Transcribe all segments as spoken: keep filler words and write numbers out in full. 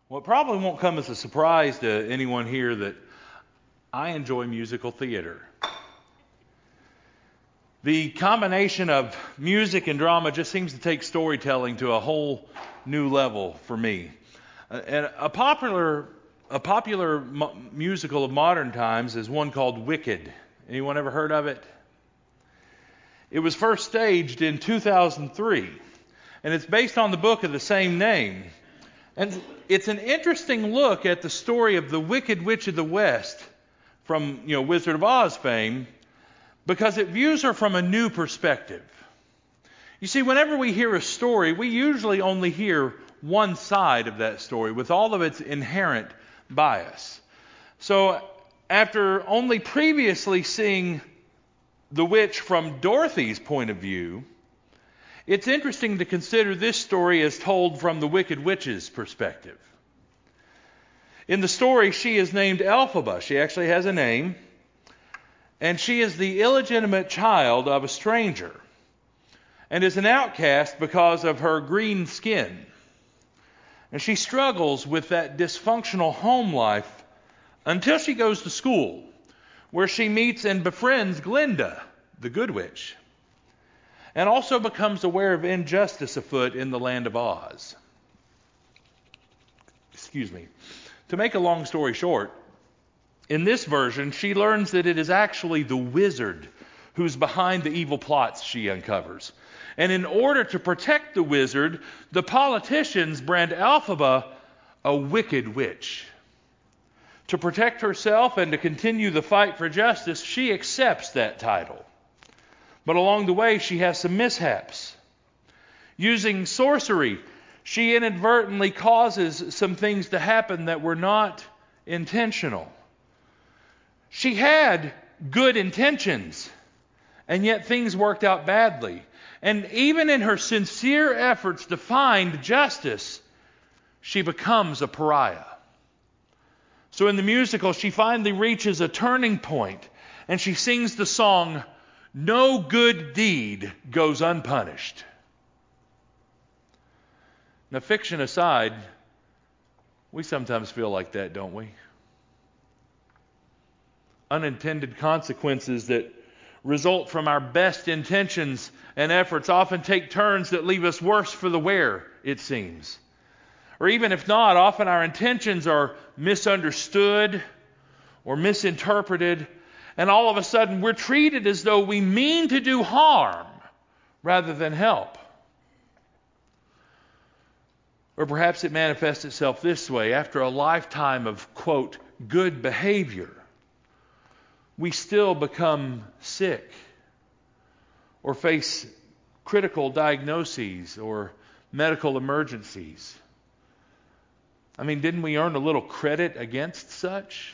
Well, it probably won't come as a surprise to anyone here that I enjoy musical theater. The combination of music and drama just seems to take storytelling to a whole new level for me. Uh, and a popular a popular mu- musical of modern times is one called Wicked. Anyone ever heard of it? It was first staged in two thousand three, and it's based on the book of the same name. And it's an interesting look at the story of the Wicked Witch of the West from, you know, Wizard of Oz fame, because it views her from a new perspective. You see, whenever we hear a story, we usually only hear one side of that story with all of its inherent bias. So after only previously seeing the witch from Dorothy's point of view, it's interesting to consider this story as told from the Wicked Witch's perspective. In the story, she is named Elphaba. She actually has a name. And she is the illegitimate child of a stranger and is an outcast because of her green skin. And she struggles with that dysfunctional home life until she goes to school, where she meets and befriends Glinda, the Good Witch, and also becomes aware of injustice afoot in the land of Oz. Excuse me. To make a long story short, in this version, she learns that it is actually the wizard who's behind the evil plots she uncovers. And in order to protect the wizard, the politicians brand Elphaba a wicked witch. To protect herself and to continue the fight for justice, she accepts that title. But along the way, she has some mishaps. Using sorcery, she inadvertently causes some things to happen that were not intentional. She had good intentions, and yet things worked out badly. And even in her sincere efforts to find justice, she becomes a pariah. So in the musical, she finally reaches a turning point, and she sings the song, "No good deed goes unpunished." Now, fiction aside, we sometimes feel like that, don't we? Unintended consequences that result from our best intentions and efforts often take turns that leave us worse for the wear, it seems. Or even if not, often our intentions are misunderstood or misinterpreted, and all of a sudden we're treated as though we mean to do harm rather than help. Or perhaps it manifests itself this way. After a lifetime of, quote, good behavior, we still become sick or face critical diagnoses or medical emergencies. I mean, didn't we earn a little credit against such?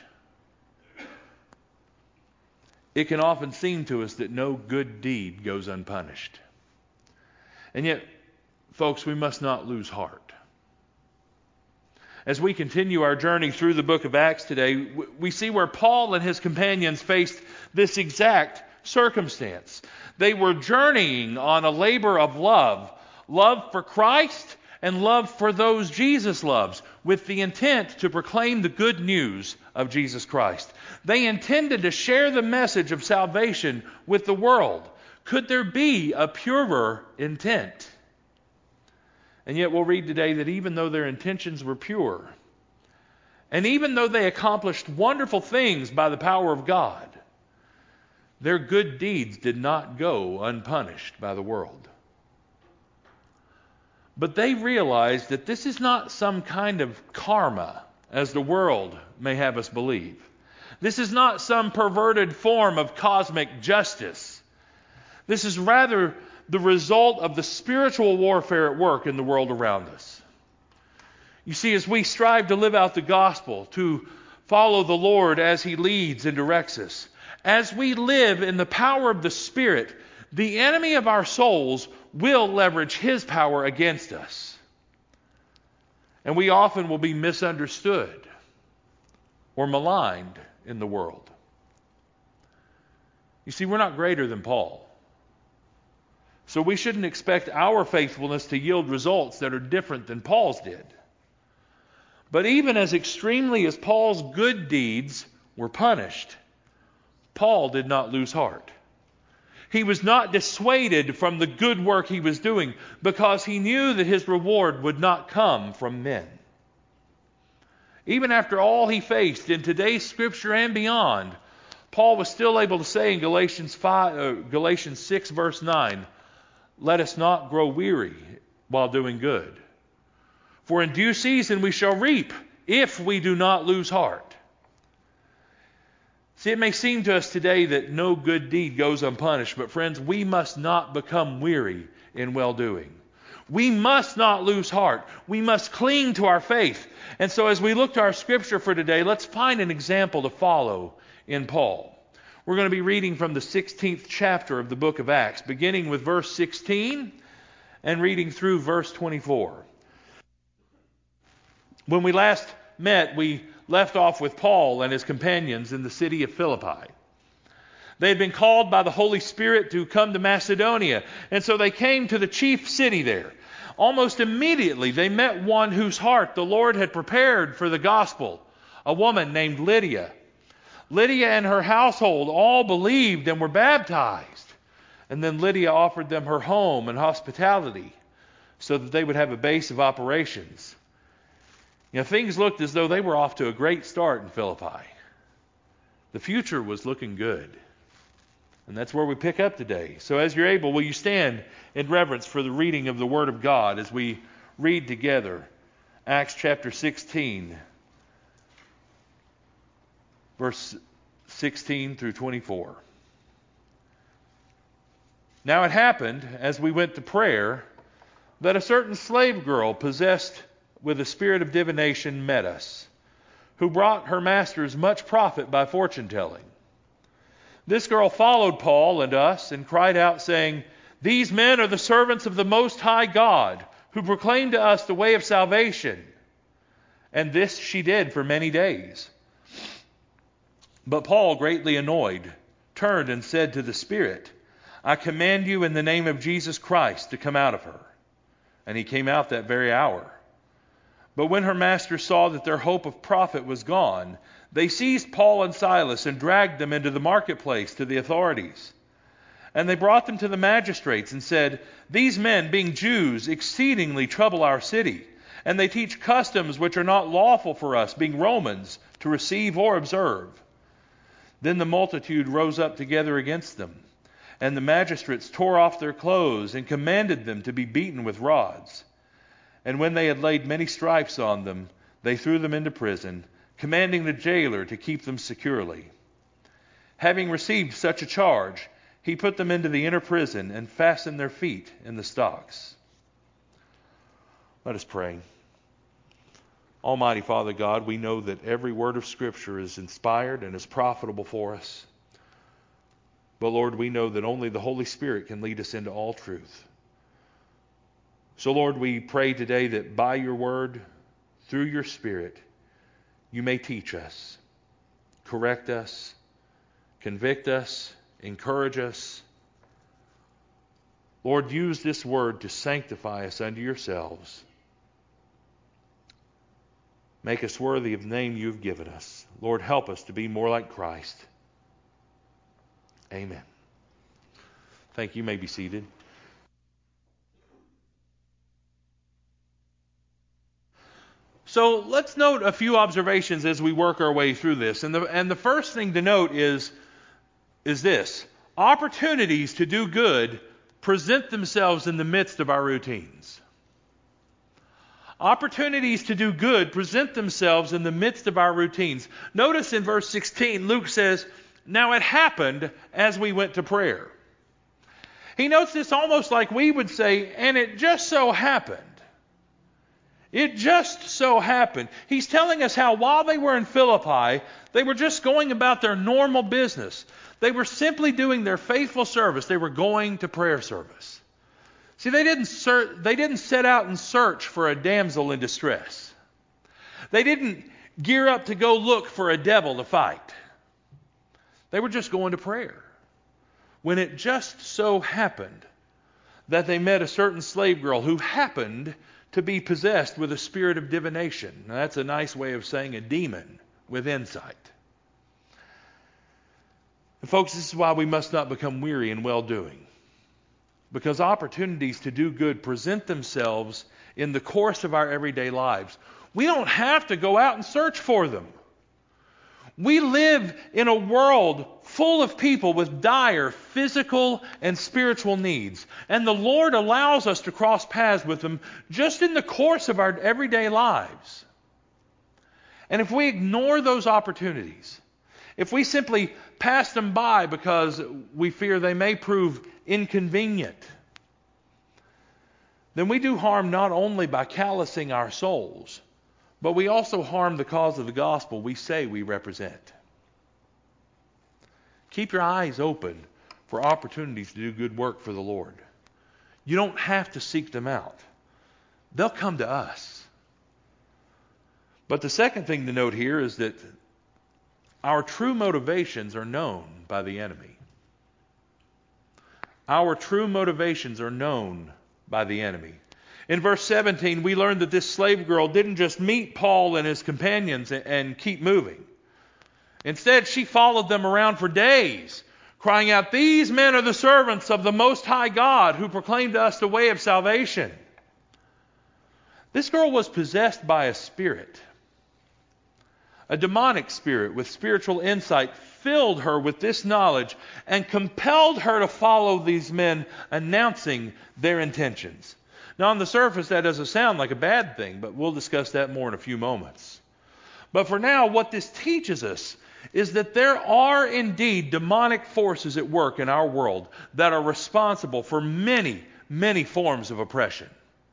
It can often seem to us that no good deed goes unpunished. And yet, folks, we must not lose heart. As we continue our journey through the book of Acts today, we see where Paul and his companions faced this exact circumstance. They were journeying on a labor of love, love for Christ and love for those Jesus loves, with the intent to proclaim the good news of Jesus Christ. They intended to share the message of salvation with the world. Could there be a purer intent? And yet we'll read today that even though their intentions were pure, and even though they accomplished wonderful things by the power of God, their good deeds did not go unpunished by the world. But they realized that this is not some kind of karma, as the world may have us believe. This is not some perverted form of cosmic justice. This is rather the result of the spiritual warfare at work in the world around us. You see, as we strive to live out the gospel, to follow the Lord as He leads and directs us, as we live in the power of the Spirit, the enemy of our souls will leverage his power against us. And we often will be misunderstood or maligned in the world. You see, we're not greater than Paul. So we shouldn't expect our faithfulness to yield results that are different than Paul's did. But even as extremely as Paul's good deeds were punished, Paul did not lose heart. He was not dissuaded from the good work he was doing because he knew that his reward would not come from men. Even after all he faced in today's scripture and beyond, Paul was still able to say in Galatians five, uh, Galatians six verse nine, "Let us not grow weary while doing good. For in due season we shall reap if we do not lose heart." See, it may seem to us today that no good deed goes unpunished, but friends, we must not become weary in well-doing. We must not lose heart. We must cling to our faith. And so as we look to our scripture for today, let's find an example to follow in Paul. We're going to be reading from the sixteenth chapter of the book of Acts, beginning with verse sixteen and reading through verse twenty-four. When we last met, we left off with Paul and his companions in the city of Philippi. They had been called by the Holy Spirit to come to Macedonia, and so they came to the chief city there. Almost immediately they met one whose heart the Lord had prepared for the gospel, a woman named Lydia. Lydia and her household all believed and were baptized. And then Lydia offered them her home and hospitality so that they would have a base of operations. You know, things looked as though they were off to a great start in Philippi. The future was looking good. And that's where we pick up today. So as you're able, will you stand in reverence for the reading of the Word of God as we read together Acts chapter sixteen, verse sixteen through twenty-four. Now it happened, as we went to prayer, that a certain slave girl possessed with a spirit of divination met us, who brought her masters much profit by fortune-telling. This girl followed Paul and us and cried out, saying, "These men are the servants of the Most High God, who proclaim to us the way of salvation." And this she did for many days. But Paul, greatly annoyed, turned and said to the spirit, "I command you in the name of Jesus Christ to come out of her." And he came out that very hour. But when her masters saw that their hope of profit was gone, they seized Paul and Silas and dragged them into the marketplace to the authorities. And they brought them to the magistrates and said, "These men, being Jews, exceedingly trouble our city, and they teach customs which are not lawful for us, being Romans, to receive or observe." Then the multitude rose up together against them, and the magistrates tore off their clothes and commanded them to be beaten with rods. And when they had laid many stripes on them, they threw them into prison, commanding the jailer to keep them securely. Having received such a charge, he put them into the inner prison and fastened their feet in the stocks. Let us pray. Almighty Father God, we know that every word of Scripture is inspired and is profitable for us. But Lord, we know that only the Holy Spirit can lead us into all truth. So Lord, we pray today that by your word, through your Spirit, you may teach us, correct us, convict us, encourage us. Lord, use this word to sanctify us unto yourselves. Make us worthy of the name you've given us. Lord, help us to be more like Christ. Amen. Thank you. You may be seated. So let's note a few observations as we work our way through this. And the, and the first thing to note is, is this. Opportunities to do good present themselves in the midst of our routines. Opportunities to do good present themselves in the midst of our routines. Notice in verse sixteen, Luke says, "Now it happened as we went to prayer." He notes this almost like we would say, "And it just so happened." It just so happened. He's telling us how while they were in Philippi, they were just going about their normal business. They were simply doing their faithful service. They were going to prayer service. See, they didn't ser- they didn't set out and search for a damsel in distress. They didn't gear up to go look for a devil to fight. They were just going to prayer. When it just so happened that they met a certain slave girl who happened to be possessed with a spirit of divination. Now, that's a nice way of saying a demon with insight. And folks, this is why we must not become weary in well-doing. Because opportunities to do good present themselves in the course of our everyday lives. We don't have to go out and search for them. We live in a world full of people with dire physical and spiritual needs. And the Lord allows us to cross paths with them just in the course of our everyday lives. And if we ignore those opportunities, if we simply pass them by because we fear they may prove inconvenient, then we do harm not only by callousing our souls, but we also harm the cause of the gospel we say we represent. Keep your eyes open for opportunities to do good work for the Lord. You don't have to seek them out. They'll come to us. But the second thing to note here is that our true motivations are known by the enemy. Our true motivations are known by the enemy. In verse seventeen, we learn that this slave girl didn't just meet Paul and his companions and keep moving. Instead, she followed them around for days, crying out, "These men are the servants of the Most High God who proclaim to us the way of salvation." This girl was possessed by a spirit. A demonic spirit with spiritual insight filled her with this knowledge and compelled her to follow these men, announcing their intentions. Now, on the surface, that doesn't sound like a bad thing, but we'll discuss that more in a few moments. But for now, what this teaches us is that there are indeed demonic forces at work in our world that are responsible for many, many forms of oppression.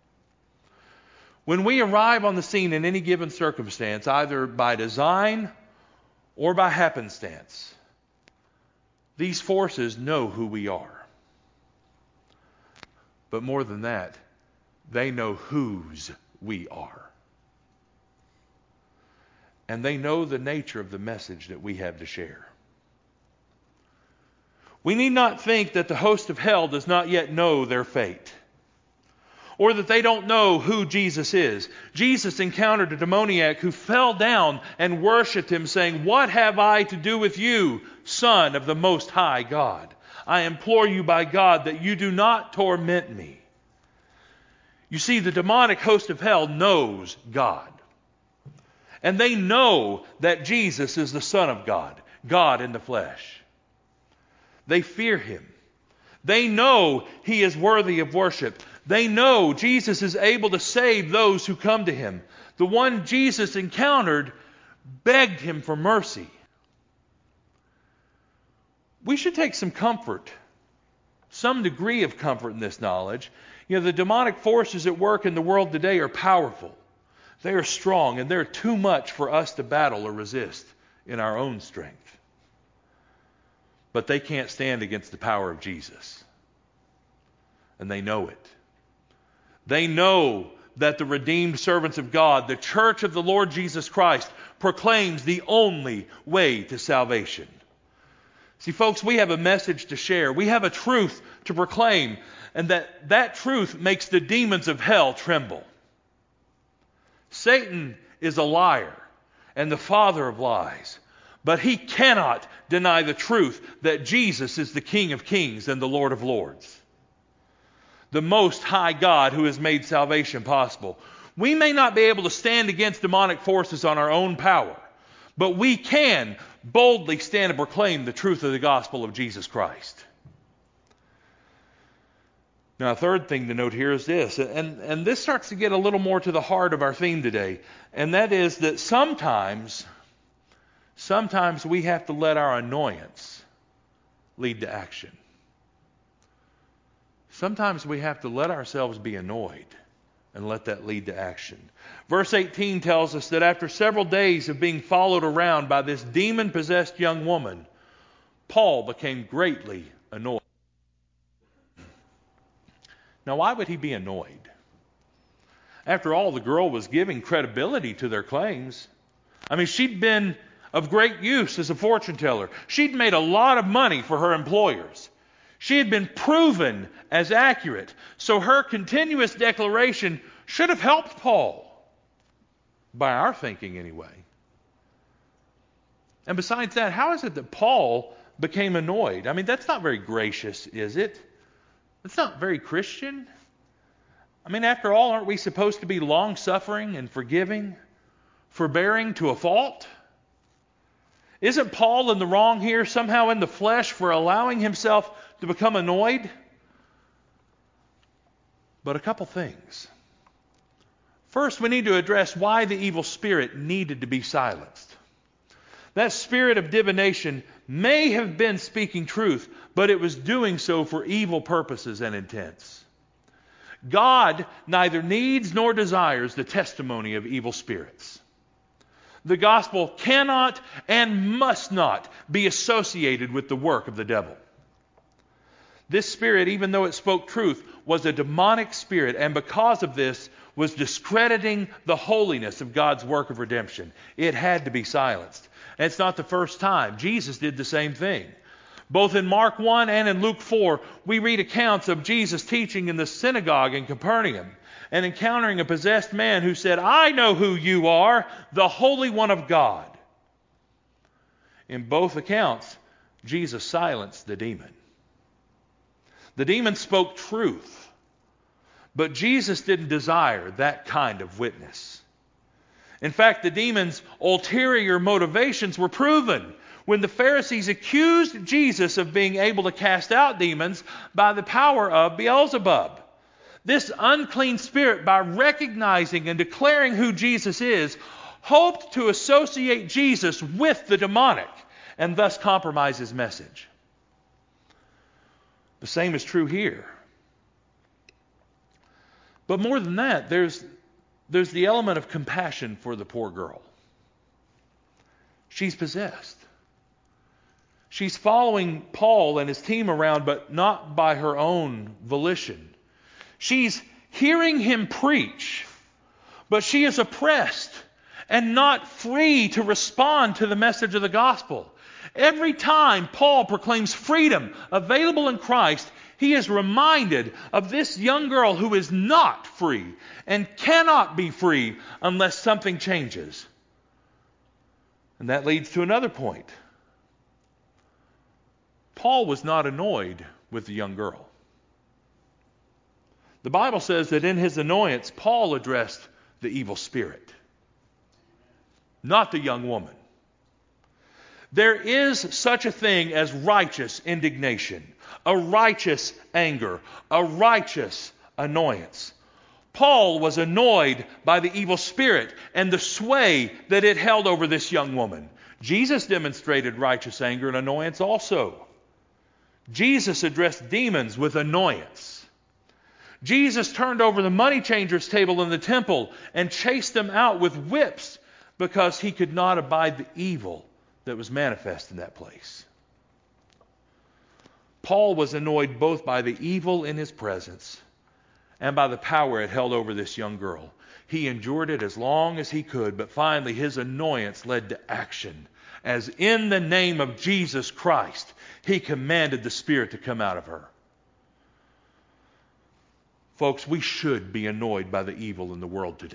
When we arrive on the scene in any given circumstance, either by design or by happenstance, these forces know who we are. But more than that, they know whose we are. And they know the nature of the message that we have to share. We need not think that the host of hell does not yet know their fate, or that they don't know who Jesus is. Jesus encountered a demoniac who fell down and worshipped him, saying, "What have I to do with you, Son of the Most High God? I implore you by God that you do not torment me." You see, the demonic host of hell knows God. And they know that Jesus is the Son of God, God in the flesh. They fear him. They know he is worthy of worship. They know Jesus is able to save those who come to him. The one Jesus encountered begged him for mercy. We should take some comfort, some degree of comfort in this knowledge. You know, the demonic forces at work in the world today are powerful. They are strong, and they're too much for us to battle or resist in our own strength. But they can't stand against the power of Jesus. And they know it. They know that the redeemed servants of God, the church of the Lord Jesus Christ, proclaims the only way to salvation. See, folks, we have a message to share. We have a truth to proclaim, and that, that truth makes the demons of hell tremble. Satan is a liar and the father of lies, but he cannot deny the truth that Jesus is the King of Kings and the Lord of Lords, the Most High God who has made salvation possible. We may not be able to stand against demonic forces on our own power, but we can boldly stand and proclaim the truth of the gospel of Jesus Christ. Now, a third thing to note here is this, and, and this starts to get a little more to the heart of our theme today, and that is that sometimes, sometimes we have to let our annoyance lead to action. Sometimes we have to let ourselves be annoyed and let that lead to action. Verse eighteen tells us that after several days of being followed around by this demon-possessed young woman, Paul became greatly annoyed. Now, why would he be annoyed? After all, the girl was giving credibility to their claims. I mean, she'd been of great use as a fortune teller. She'd made a lot of money for her employers. She had been proven as accurate. So her continuous declaration should have helped Paul, by our thinking anyway. And besides that, how is it that Paul became annoyed? I mean, that's not very gracious, is it? That's not very Christian. I mean, after all, aren't we supposed to be long-suffering and forgiving, forbearing to a fault? Isn't Paul in the wrong here, somehow in the flesh, for allowing himself to become annoyed? But a couple things. First, we need to address why the evil spirit needed to be silenced. That spirit of divination may have been speaking truth, but it was doing so for evil purposes and intents. God neither needs nor desires the testimony of evil spirits. The gospel cannot and must not be associated with the work of the devil. This spirit, even though it spoke truth, was a demonic spirit, and because of this, was discrediting the holiness of God's work of redemption. It had to be silenced. And it's not the first time. Jesus did the same thing. Both in Mark one and in Luke four, we read accounts of Jesus teaching in the synagogue in Capernaum and encountering a possessed man who said, "I know who you are, the Holy One of God." In both accounts, Jesus silenced the demon. The demon spoke truth, but Jesus didn't desire that kind of witness. In fact, the demon's ulterior motivations were proven when the Pharisees accused Jesus of being able to cast out demons by the power of Beelzebub. This unclean spirit, by recognizing and declaring who Jesus is, hoped to associate Jesus with the demonic and thus compromise his message. The same is true here. But more than that, there's, there's the element of compassion for the poor girl. She's possessed. She's following Paul and his team around, but not by her own volition. She's hearing him preach, but she is oppressed and not free to respond to the message of the gospel. Every time Paul proclaims freedom available in Christ, he is reminded of this young girl who is not free and cannot be free unless something changes. And that leads to another point. Paul was not annoyed with the young girl. The Bible says that in his annoyance, Paul addressed the evil spirit, not the young woman. There is such a thing as righteous indignation, a righteous anger, a righteous annoyance. Paul was annoyed by the evil spirit and the sway that it held over this young woman. Jesus demonstrated righteous anger and annoyance also. Jesus addressed demons with annoyance. Jesus turned over the money changers' table in the temple and chased them out with whips because he could not abide the evil that was manifest in that place. Paul was annoyed both by the evil in his presence and by the power it held over this young girl. He endured it as long as he could, but finally his annoyance led to action, as in the name of Jesus Christ, he commanded the spirit to come out of her. Folks, we should be annoyed by the evil in the world today.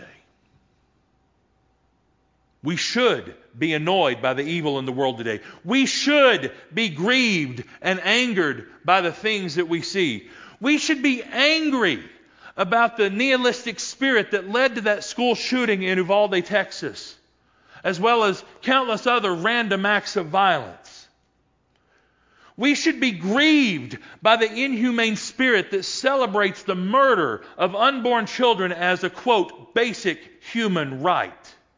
We should be annoyed by the evil in the world today. We should be grieved and angered by the things that we see. We should be angry about the nihilistic spirit that led to that school shooting in Uvalde, Texas, as well as countless other random acts of violence. We should be grieved by the inhumane spirit that celebrates the murder of unborn children as a, quote, basic human right.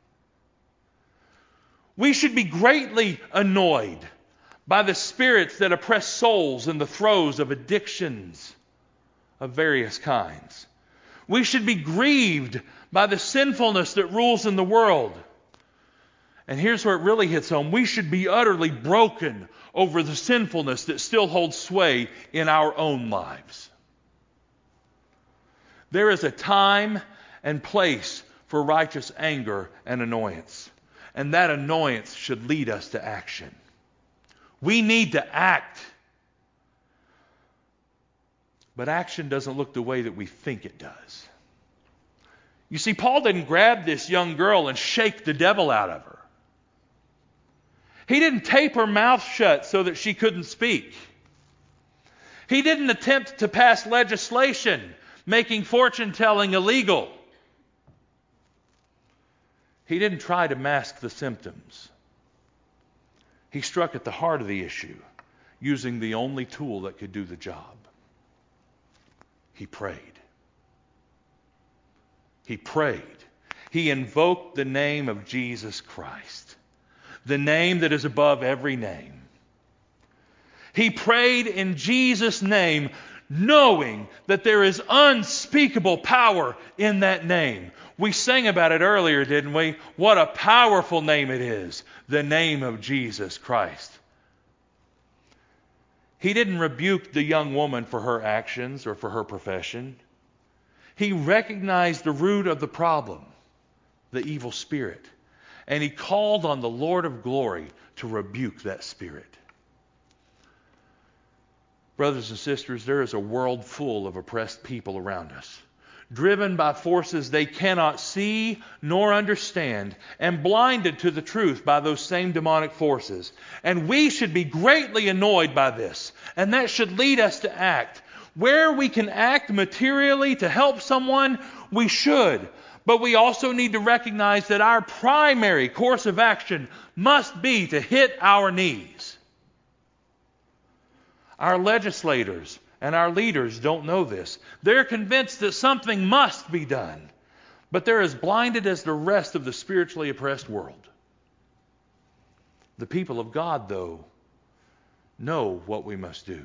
We should be greatly annoyed by the spirits that oppress souls in the throes of addictions of various kinds. We should be grieved by the sinfulness that rules in the world. And here's where it really hits home. We should be utterly broken over the sinfulness that still holds sway in our own lives. There is a time and place for righteous anger and annoyance. And that annoyance should lead us to action. We need to act. But action doesn't look the way that we think it does. You see, Paul didn't grab this young girl and shake the devil out of her. He didn't tape her mouth shut so that she couldn't speak. He didn't attempt to pass legislation making fortune-telling illegal. He didn't try to mask the symptoms. He struck at the heart of the issue, using the only tool that could do the job. He prayed. He prayed. He invoked the name of Jesus Christ, the name that is above every name. He prayed in Jesus' name, knowing that there is unspeakable power in that name. We sang about it earlier, didn't we? What a powerful name it is, the name of Jesus Christ. He didn't rebuke the young woman for her actions or for her profession. He recognized the root of the problem, the evil spirit, and he called on the Lord of glory to rebuke that spirit. Brothers and sisters, there is a world full of oppressed people around us, driven by forces they cannot see nor understand, and blinded to the truth by those same demonic forces. And we should be greatly annoyed by this, and that should lead us to act. Where we can act materially to help someone, we should. But we also need to recognize that our primary course of action must be to hit our knees. Our legislators and our leaders don't know this. They're convinced that something must be done, but they're as blinded as the rest of the spiritually oppressed world. The people of God, though, know what we must do.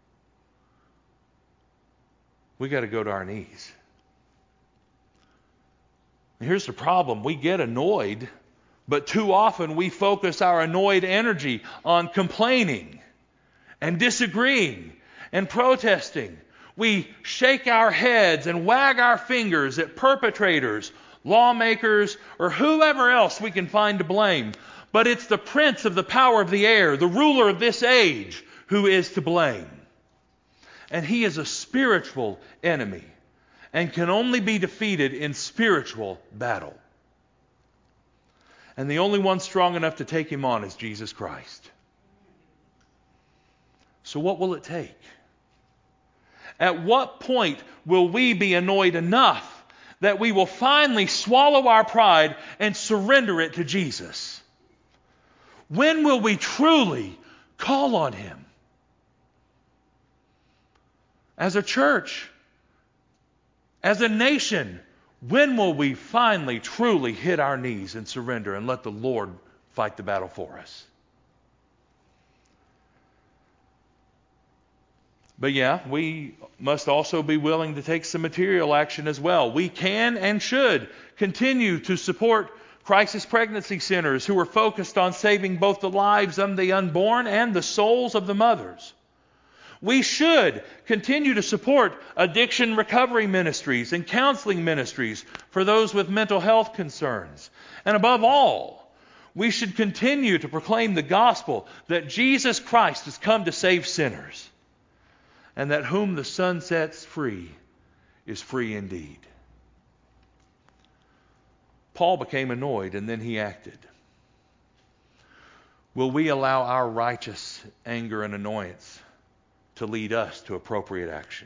We got to go to our knees. And here's the problem. We get annoyed, but too often we focus our annoyed energy on complaining and disagreeing and protesting. We shake our heads and wag our fingers at perpetrators, lawmakers, or whoever else we can find to blame. But it's the prince of the power of the air, the ruler of this age, who is to blame. And he is a spiritual enemy and can only be defeated in spiritual battle. And the only one strong enough to take him on is Jesus Christ. So what will it take? At what point will we be annoyed enough that we will finally swallow our pride and surrender it to Jesus? When will we truly call on him? As a church, as a nation, when will we finally truly hit our knees and surrender and let the Lord fight the battle for us? But yeah, we must also be willing to take some material action as well. We can and should continue to support crisis pregnancy centers who are focused on saving both the lives of the unborn and the souls of the mothers. We should continue to support addiction recovery ministries and counseling ministries for those with mental health concerns. And above all, we should continue to proclaim the gospel that Jesus Christ has come to save sinners, and that whom the Son sets free is free indeed. Paul became annoyed, and then he acted. Will we allow our righteous anger and annoyance to lead us to appropriate action?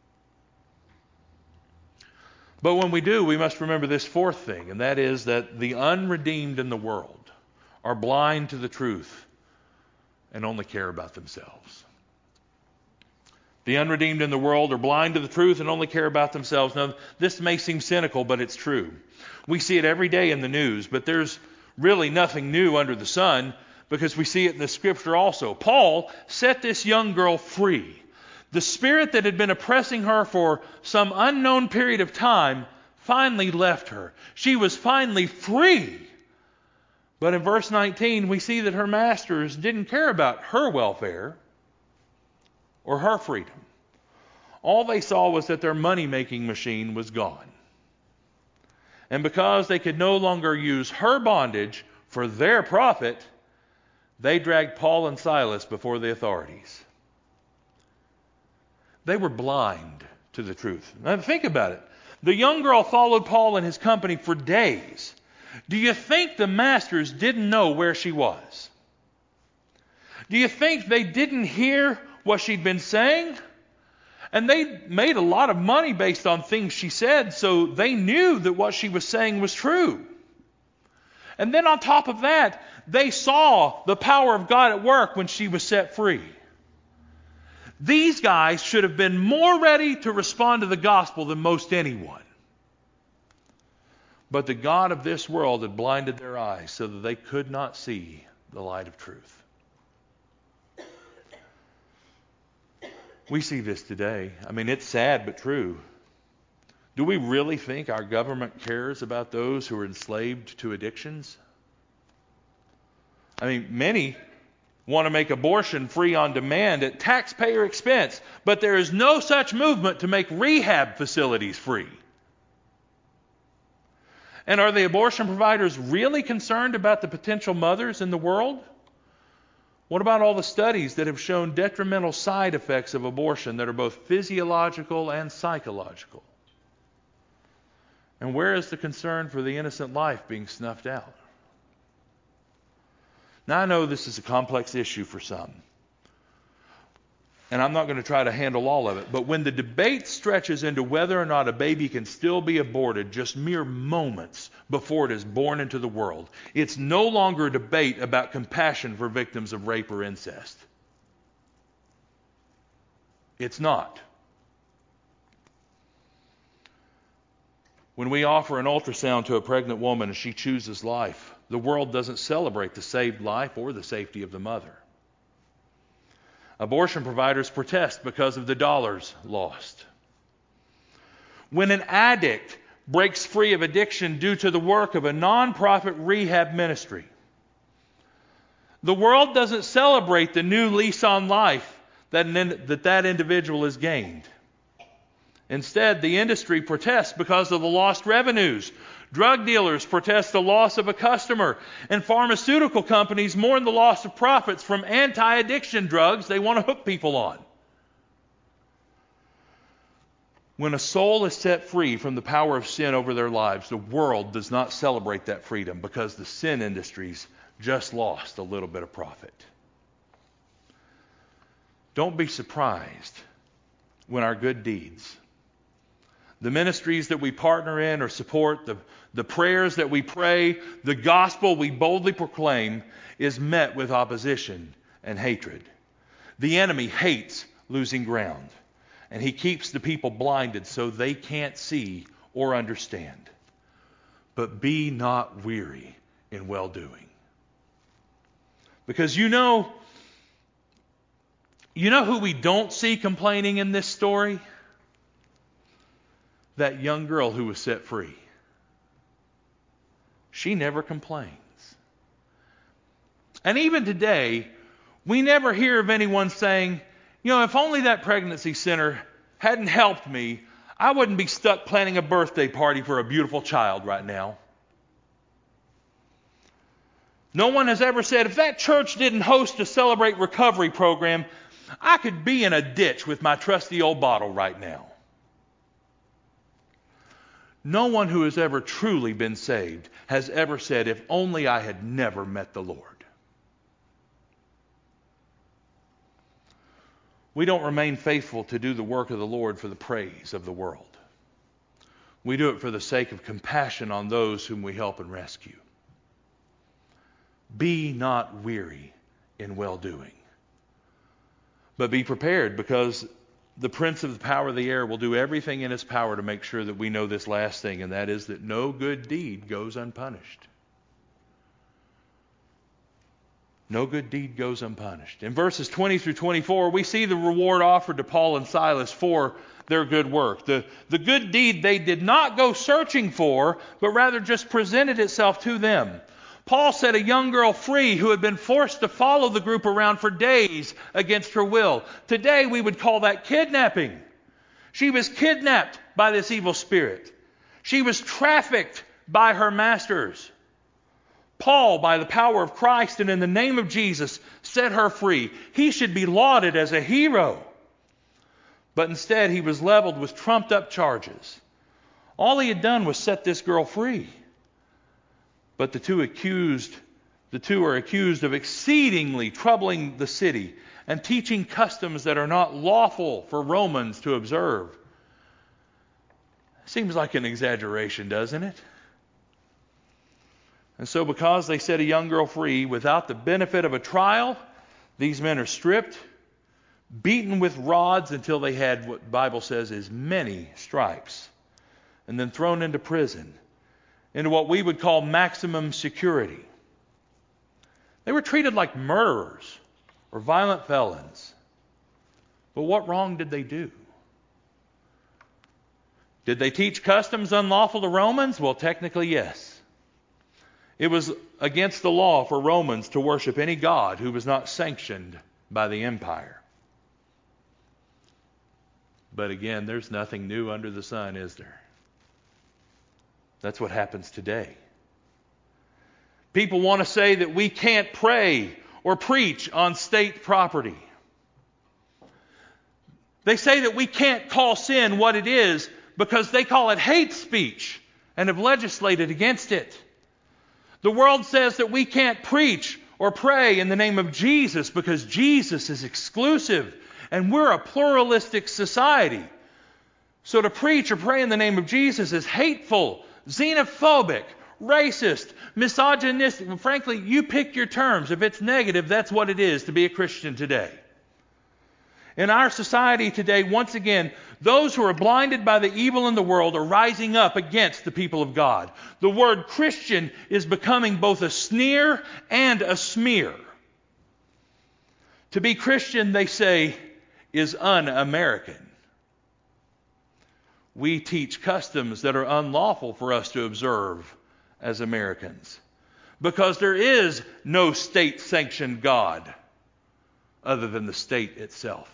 But when we do, we must remember this fourth thing, and that is that the unredeemed in the world are blind to the truth and only care about themselves. The unredeemed in the world are blind to the truth and only care about themselves. Now, this may seem cynical, but it's true. We see it every day in the news, but there's really nothing new under the sun, because we see it in the Scripture also. Paul set this young girl free. The spirit that had been oppressing her for some unknown period of time finally left her. She was finally free. But in verse nineteen, we see that her masters didn't care about her welfare or her freedom. All they saw was that their money-making machine was gone. And because they could no longer use her bondage for their profit, they dragged Paul and Silas before the authorities. They were blind to the truth. Now think about it. The young girl followed Paul and his company for days. Do you think the masters didn't know where she was? Do you think they didn't hear what she'd been saying? And they made a lot of money based on things she said, so they knew that what she was saying was true. And then on top of that, they saw the power of God at work when she was set free. These guys should have been more ready to respond to the gospel than most anyone. But the God of this world had blinded their eyes so that they could not see the light of truth. We see this today. I mean, it's sad but true. Do we really think our government cares about those who are enslaved to addictions? I mean, many want to make abortion free on demand at taxpayer expense, but there is no such movement to make rehab facilities free. And are the abortion providers really concerned about the potential mothers in the world? What about all the studies that have shown detrimental side effects of abortion that are both physiological and psychological? And where is the concern for the innocent life being snuffed out? Now, I know this is a complex issue for some, and I'm not going to try to handle all of it, but when the debate stretches into whether or not a baby can still be aborted just mere moments before it is born into the world, it's no longer a debate about compassion for victims of rape or incest. It's not. When we offer an ultrasound to a pregnant woman and she chooses life, the world doesn't celebrate the saved life or the safety of the mother. Abortion providers protest because of the dollars lost. When an addict breaks free of addiction due to the work of a nonprofit rehab ministry, the world doesn't celebrate the new lease on life that that, that individual has gained. Instead, the industry protests because of the lost revenues. Drug dealers protest the loss of a customer, and pharmaceutical companies mourn the loss of profits from anti-addiction drugs they want to hook people on. When a soul is set free from the power of sin over their lives, the world does not celebrate that freedom because the sin industries just lost a little bit of profit. Don't be surprised when our good deeds, the ministries that we partner in or support, the, the prayers that we pray, the gospel we boldly proclaim is met with opposition and hatred. The enemy hates losing ground, and he keeps the people blinded so they can't see or understand. But be not weary in well-doing. Because you know, you know who we don't see complaining in this story? That young girl who was set free. She never complains. And even today, we never hear of anyone saying, you know, if only that pregnancy center hadn't helped me, I wouldn't be stuck planning a birthday party for a beautiful child right now. No one has ever said, if that church didn't host a Celebrate Recovery program, I could be in a ditch with my trusty old bottle right now. No one who has ever truly been saved has ever said, if only I had never met the Lord. We don't remain faithful to do the work of the Lord for the praise of the world. We do it for the sake of compassion on those whom we help and rescue. Be not weary in well-doing, but be prepared, because the prince of the power of the air will do everything in his power to make sure that we know this last thing, and that is that no good deed goes unpunished. No good deed goes unpunished. In verses twenty through twenty-four, we see the reward offered to Paul and Silas for their good work. The, the good deed they did not go searching for, but rather just presented itself to them. Paul set a young girl free who had been forced to follow the group around for days against her will. Today we would call that kidnapping. She was kidnapped by this evil spirit. She was trafficked by her masters. Paul, by the power of Christ and in the name of Jesus, set her free. He should be lauded as a hero. But instead he was leveled with trumped up charges. All he had done was set this girl free. But the two accused, the two are accused of exceedingly troubling the city and teaching customs that are not lawful for Romans to observe. Seems like an exaggeration, doesn't it? And so because they set a young girl free without the benefit of a trial, these men are stripped, beaten with rods until they had what the Bible says is many stripes, and then thrown into prison, into what we would call maximum security. They were treated like murderers or violent felons. But what wrong did they do? Did they teach customs unlawful to Romans? Well, technically, yes. It was against the law for Romans to worship any god who was not sanctioned by the empire. But again, there's nothing new under the sun, is there? That's what happens today. People want to say that we can't pray or preach on state property. They say that we can't call sin what it is because they call it hate speech and have legislated against it. The world says that we can't preach or pray in the name of Jesus because Jesus is exclusive and we're a pluralistic society. So to preach or pray in the name of Jesus is hateful, xenophobic, racist, misogynistic. Frankly, you pick your terms. If it's negative, that's what it is to be a Christian today. In our society today, once again, those who are blinded by the evil in the world are rising up against the people of God. The word Christian is becoming both a sneer and a smear. To be Christian, they say, is un-American. We teach customs that are unlawful for us to observe as Americans, because there is no state-sanctioned God other than the state itself.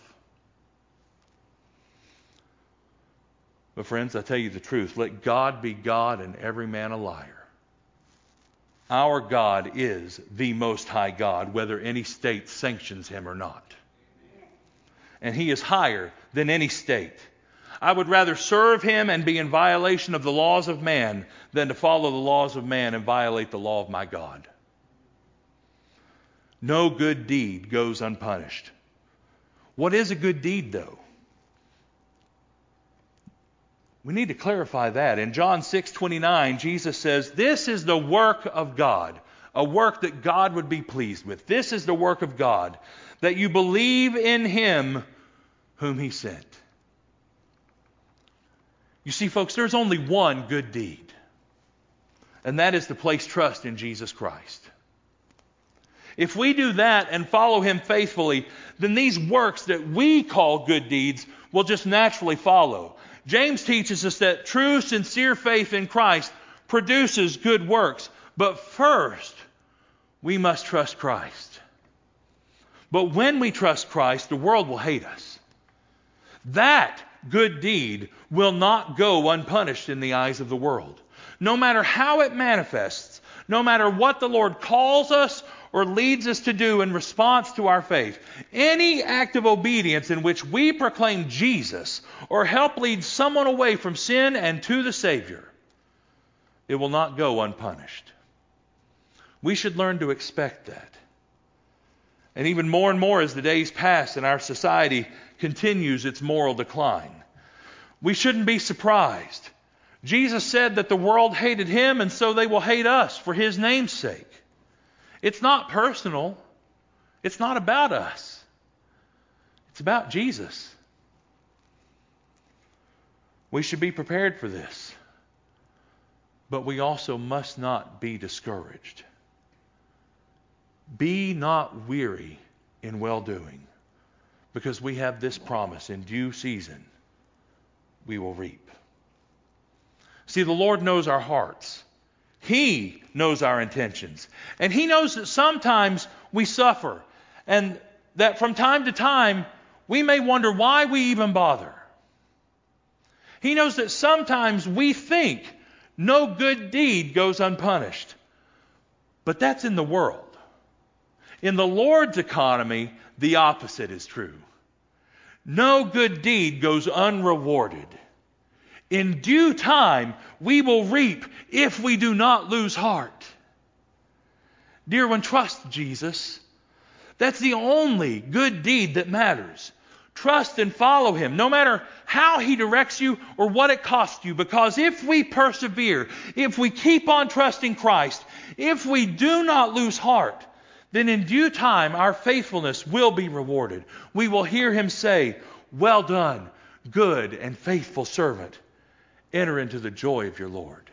But friends, I tell you the truth. Let God be God and every man a liar. Our God is the Most High God, whether any state sanctions Him or not. And He is higher than any state. I would rather serve Him and be in violation of the laws of man than to follow the laws of man and violate the law of my God. No good deed goes unpunished. What is a good deed, though? We need to clarify that. In John six twenty-nine, Jesus says, "This is the work of God," a work that God would be pleased with. This is the work of God, that you believe in Him whom He sent. You see, folks, there's only one good deed, and that is to place trust in Jesus Christ. If we do that and follow Him faithfully, then these works that we call good deeds will just naturally follow. James teaches us that true, sincere faith in Christ produces good works. But first, we must trust Christ. But when we trust Christ, the world will hate us. That good deed will not go unpunished in the eyes of the world. No matter how it manifests, no matter what the Lord calls us or leads us to do in response to our faith, any act of obedience in which we proclaim Jesus or help lead someone away from sin and to the Savior, it will not go unpunished. We should learn to expect that. And even more and more as the days pass and our society continues its moral decline, we shouldn't be surprised. Jesus said that the world hated Him, and so they will hate us for His name's sake. It's not personal. It's not about us. It's about Jesus. We should be prepared for this. But we also must not be discouraged. Be not weary in well-doing, because we have this promise: in due season we will reap. See, the Lord knows our hearts. He knows our intentions. And He knows that sometimes we suffer, and that from time to time we may wonder why we even bother. He knows that sometimes we think no good deed goes unpunished. But that's in the world. In the Lord's economy, the opposite is true. No good deed goes unrewarded. In due time, we will reap if we do not lose heart. Dear one, trust Jesus. That's the only good deed that matters. Trust and follow Him, no matter how He directs you or what it costs you. Because if we persevere, if we keep on trusting Christ, if we do not lose heart, then in due time our faithfulness will be rewarded. We will hear Him say, "Well done, good and faithful servant. Enter into the joy of your Lord."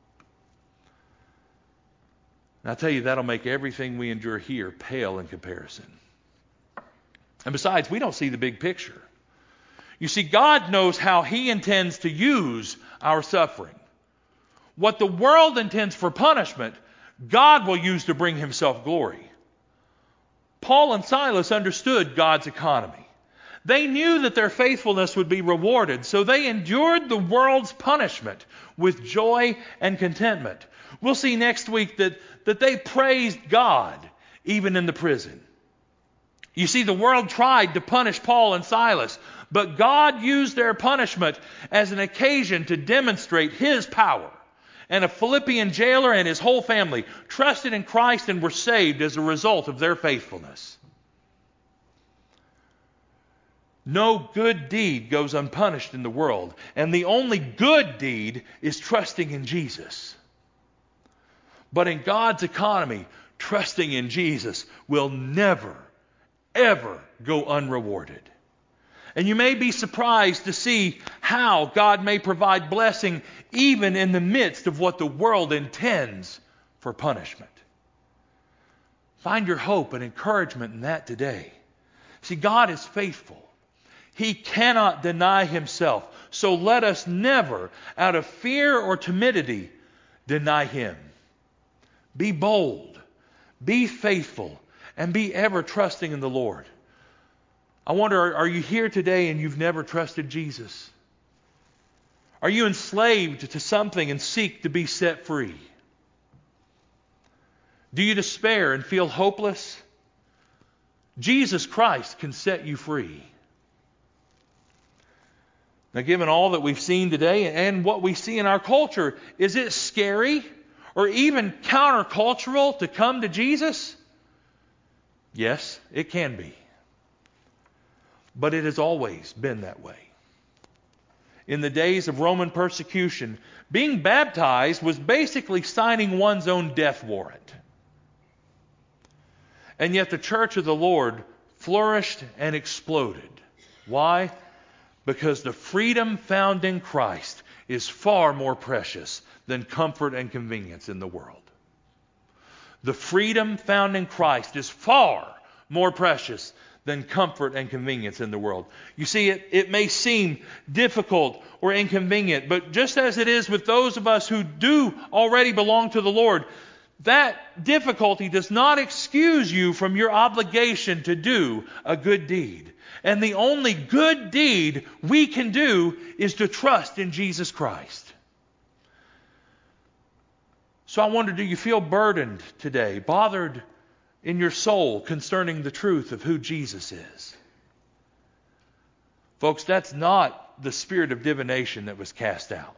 And I'll tell you, that'll make everything we endure here pale in comparison. And besides, we don't see the big picture. You see, God knows how He intends to use our suffering. What the world intends for punishment, God will use to bring Himself glory. Paul and Silas understood God's economy. They knew that their faithfulness would be rewarded, so they endured the world's punishment with joy and contentment. We'll see next week that, that they praised God even in the prison. You see, the world tried to punish Paul and Silas, but God used their punishment as an occasion to demonstrate His power. And a Philippian jailer and his whole family trusted in Christ and were saved as a result of their faithfulness. No good deed goes unpunished in the world, and the only good deed is trusting in Jesus. But in God's economy, trusting in Jesus will never, ever go unrewarded. And you may be surprised to see how God may provide blessing even in the midst of what the world intends for punishment. Find your hope and encouragement in that today. See, God is faithful. He cannot deny Himself. So let us never, out of fear or timidity, deny Him. Be bold, be faithful, and be ever trusting in the Lord. I wonder, are you here today and you've never trusted Jesus? Are you enslaved to something and seek to be set free? Do you despair and feel hopeless? Jesus Christ can set you free. Now, given all that we've seen today and what we see in our culture, is it scary or even countercultural to come to Jesus? Yes, it can be. But it has always been that way. In the days of Roman persecution, being baptized was basically signing one's own death warrant. And yet the church of the Lord flourished and exploded. Why? Because the freedom found in Christ is far more precious than comfort and convenience in the world. The freedom found in Christ is far more precious than comfort and convenience in the world. You see, it, it may seem difficult or inconvenient, but just as it is with those of us who do already belong to the Lord, that difficulty does not excuse you from your obligation to do a good deed. And the only good deed we can do is to trust in Jesus Christ. So I wonder, do you feel burdened today, bothered in your soul concerning the truth of who Jesus is? Folks, that's not the spirit of divination that was cast out.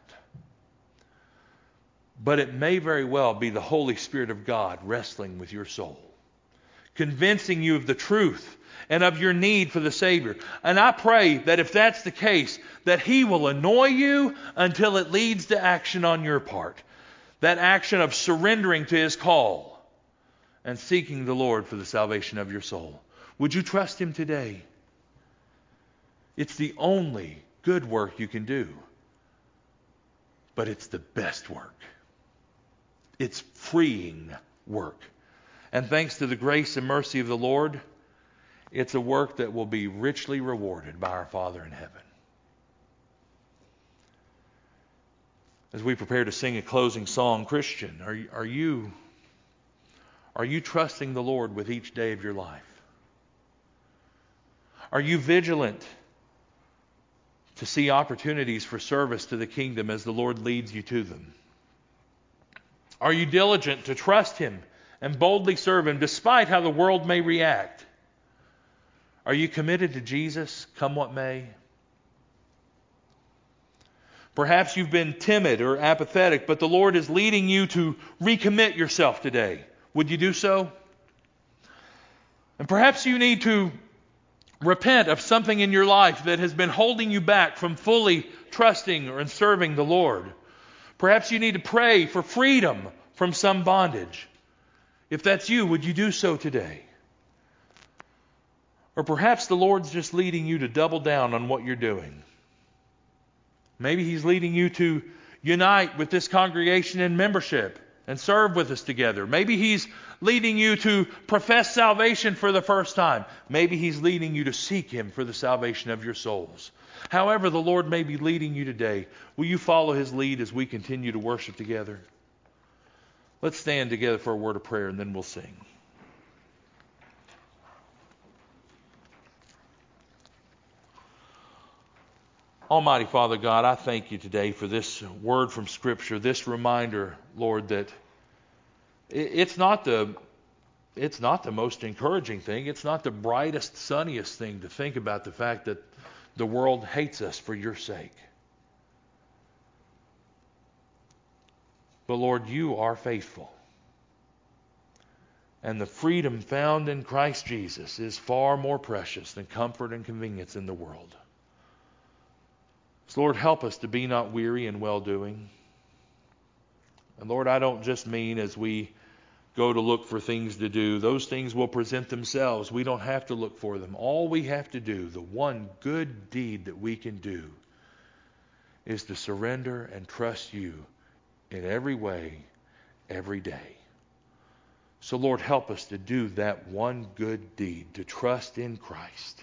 But it may very well be the Holy Spirit of God wrestling with your soul, convincing you of the truth and of your need for the Savior. And I pray that if that's the case, that He will annoy you until it leads to action on your part. That action of surrendering to His call and seeking the Lord for the salvation of your soul. Would you trust Him today? It's the only good work you can do. But it's the best work. It's freeing work. And thanks to the grace and mercy of the Lord, it's a work that will be richly rewarded by our Father in heaven. As we prepare to sing a closing song, Christian, are, are you are you trusting the Lord with each day of your life? Are you vigilant to see opportunities for service to the kingdom as the Lord leads you to them? Are you diligent to trust Him and boldly serve Him despite how the world may react? Are you committed to Jesus, come what may? Perhaps you've been timid or apathetic, but the Lord is leading you to recommit yourself today. Would you do so? And perhaps you need to repent of something in your life that has been holding you back from fully trusting or serving the Lord. Perhaps you need to pray for freedom from some bondage. If that's you, would you do so today? Or perhaps the Lord's just leading you to double down on what you're doing. Maybe He's leading you to unite with this congregation in membership and serve with us together. Maybe He's leading you to profess salvation for the first time. Maybe He's leading you to seek Him for the salvation of your souls. However the Lord may be leading you today, will you follow His lead as we continue to worship together? Let's stand together for a word of prayer and then we'll sing. Almighty Father God, I thank you today for this word from Scripture, this reminder, Lord, that it's not the it's not the most encouraging thing. It's not the brightest, sunniest thing to think about the fact that the world hates us for your sake. But Lord, you are faithful. And the freedom found in Christ Jesus is far more precious than comfort and convenience in the world. So Lord, help us to be not weary in well-doing. And Lord, I don't just mean as we go to look for things to do. Those things will present themselves. We don't have to look for them. All we have to do, the one good deed that we can do, is to surrender and trust you in every way, every day. So Lord, help us to do that one good deed, to trust in Christ.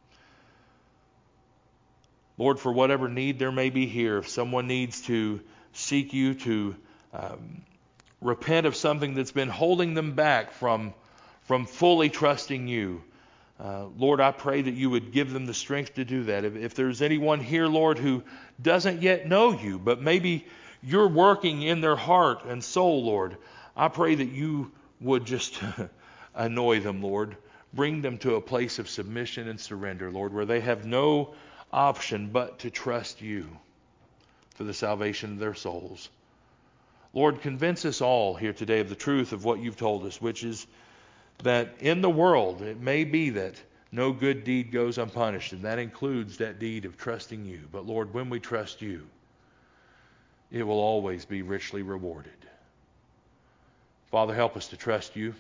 Lord, for whatever need there may be here, if someone needs to seek you to um, repent of something that's been holding them back from, from fully trusting you, uh, Lord, I pray that you would give them the strength to do that. If, if there's anyone here, Lord, who doesn't yet know you, but maybe you're working in their heart and soul, Lord, I pray that you would just annoy them, Lord. Bring them to a place of submission and surrender, Lord, where they have no option but to trust you for the salvation of their souls. Lord, convince us all here today of the truth of what you've told us, which is that in the world it may be that no good deed goes unpunished, and that includes that deed of trusting you. But Lord, when we trust you, it will always be richly rewarded. Father, help us to trust you.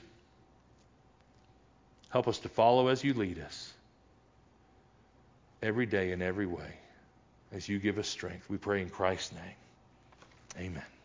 Help us to follow as you lead us every day in every way as you give us strength. We pray in Christ's name. Amen.